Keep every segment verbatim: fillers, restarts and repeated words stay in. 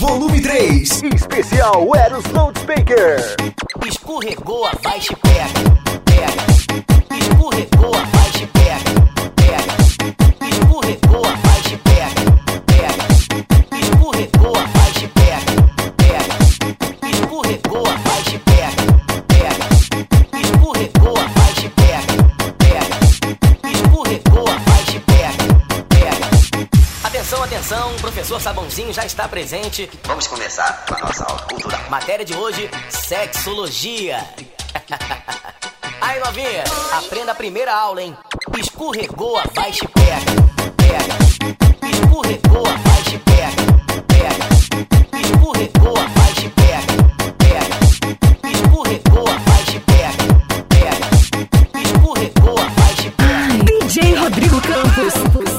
volume três, especial Eros Loudspeaker. Escorregou, a vai te pega, pega. Escorregou, a vai te pega, pega. Escorregou, a vai te pega, pega. Escorregou, a vai te pega, pega. Escorregou, a vai te pega, pega. Escorregou, a vai te pega, pega. Escorregou, a vai te pega, pega. Atenção, atenção, o professor Sabãozinho já está presente. Vamos começar com a nossa aula cultural. Matéria de hoje, sexologia. Aí, novinha, aprenda a primeira aula, hein? Escorregou, a vai te pega, pega. Escorregou, a vai te pega, pega. Escorregou, a vai te pega, pega. Escorregou, a vai te pega, pega. Escorregou, a vai te pega. D J Rodrigo Campos.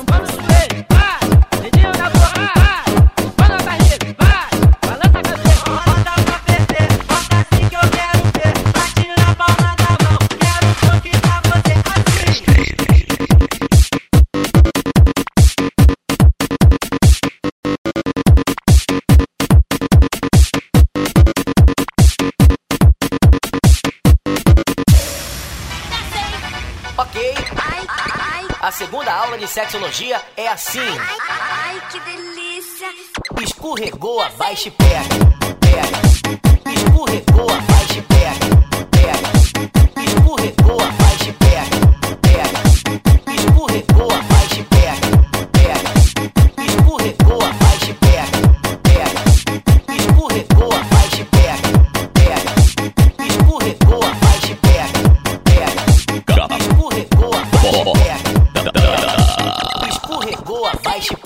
Ok? A segunda aula de sexologia é assim. Ai, que delícia! Escorregou, a vai te pega, pega. Escorregou, a vai te pega, pega. Escorregou, a vai te pega, pega. Escorregou, a vai te pega, pega. Escorregou, a vai te pega, pega. Escorregou, a vai te pega, pega. Escorregou, a vai te pega, pega. Escorregou, a vai te pega. Escorregou, a vai te